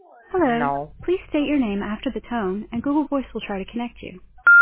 Hello. No. Please state your name after the tone, and Google Voice will try to connect you.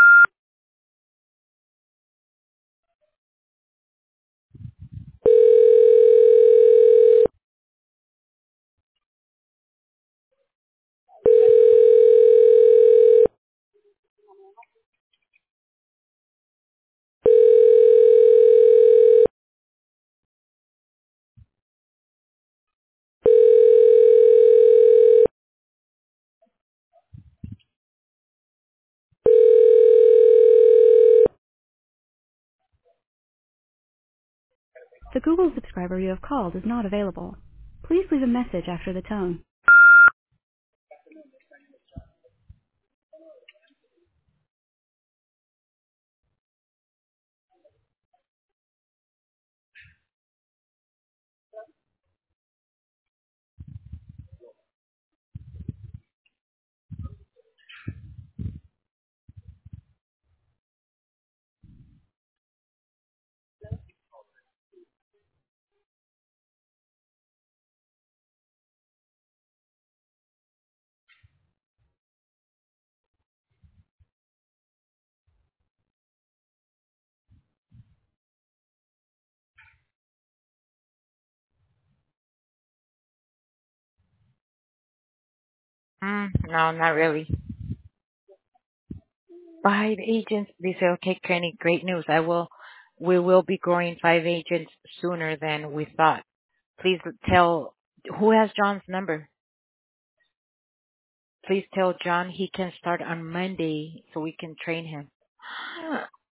The Google subscriber you have called is not available. Please leave a message after the tone. No, not really. 5 agents. They say, okay, Kenny, great news. We will be growing 5 agents sooner than we thought. Please tell, who has John's number? Please tell John he can start on Monday so we can train him.